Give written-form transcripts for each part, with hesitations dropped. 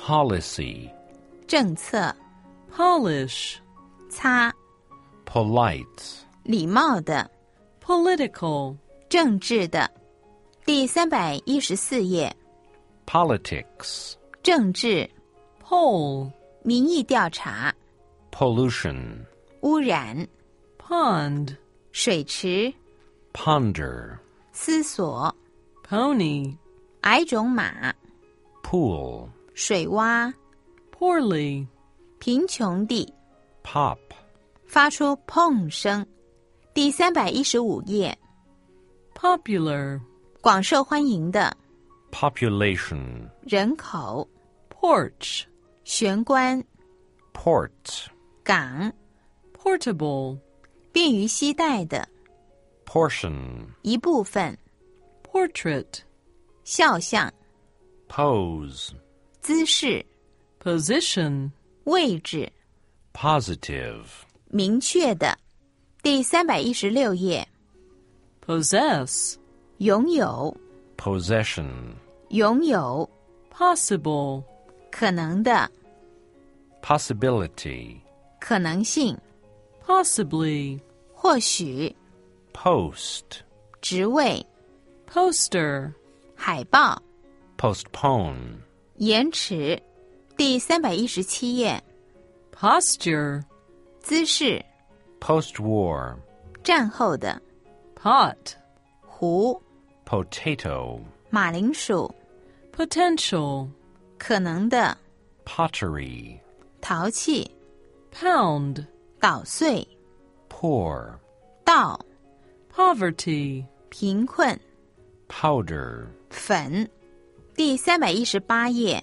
policy, 政策， polish, 擦， polite, 礼貌的， political, 政治的。第314页， politics, 政治， poll, 民意调查， pollution, 污染， pond, 水池， ponder, 思索， pony, 矮种马， pool, 水洼， poorly, 贫穷地， pop, 发出砰声。第315页， popular, 广受欢迎的， population, 人口， porch, 玄关， port, 港， portable, 便于携带的， portion, 一部分， portrait, 肖像， pose, 姿势， position, 位置， positive, 明确的。第316页， possess, 拥有， possession, 拥有， possible, 可能的， possibility, 可能性， possibly, 或许， post, 职位， poster, 海报， postpone, 延迟。第317页， posture, 姿势， post-war, 战后的， pot, 湖， potato, 马铃薯， potential, 可能的， pottery, 陶器， pound, 捣碎， pour, 稻， poverty, 贫困， powder, 粉。第318页，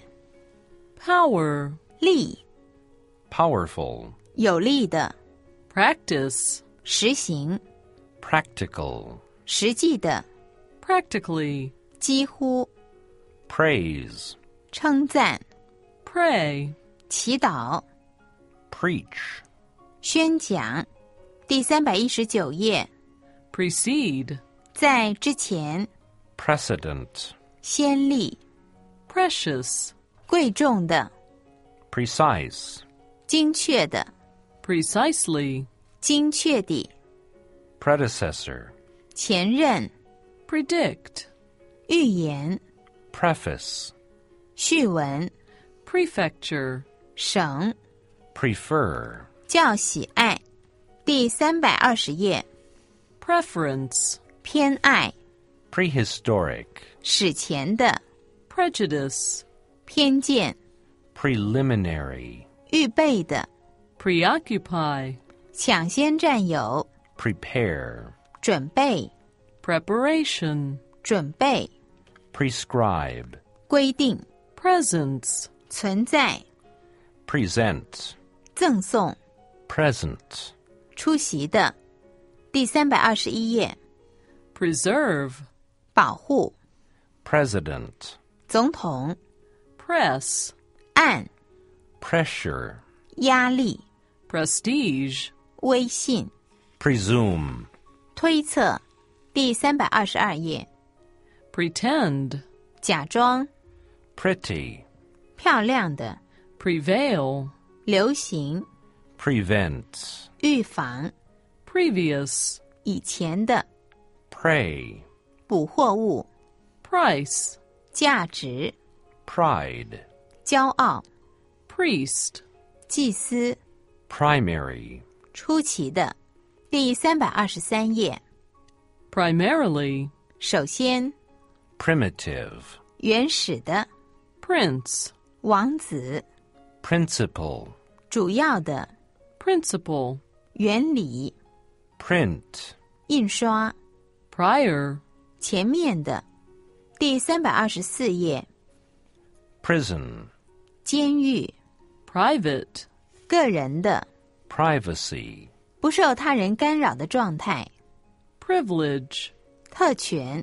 power, 力， powerful, 有力的， practice, 实行， practical, 实际的， practically, 几乎， praise, 称赞， pray, 祈祷， preach, 宣讲。第319页， precede, 在之前， precedent, 先例， precious, 贵重的， precise, 精确的， precisely, 精确地， predecessor, 前任， predict, 预言， preface, 序文， prefecture, 省， prefer, 较喜爱。第320页， preference, 偏爱， prehistoric, 史前的， prejudice, 偏见， preliminary, 预备的， preoccupy, 抢先占有， prepare, 准备， preparation, 准备， prescribe, 规定， presence, 存在， present, 赠送， present, 出席的。第321页， preserve, 保护， president, 总统， press, 按， pressure, 压力， prestige, 威信， presume, 推测。第322页， pretend, 假装， pretty, 漂亮的， prevail, 流行， prevent, 预防， previous, 以前的， prey, 捕获物， price, 价值， pride, 骄傲， priest, 祭司， primary, 出奇的。第323页， primarily, 首先， primitive, 原始的， prince, 王子， principal, 主要的， principle, 原理， print, 印刷， prior, 前面的。第324页， prison, 监狱， private, 个人的， privacy, 不受他人干扰的状态， privilege, 特权，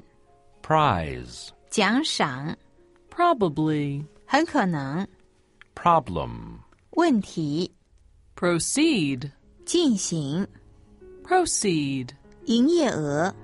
prize, 奖赏， probably, 很可能， problem, 问题， proceed, 进行， proceed, 营业额，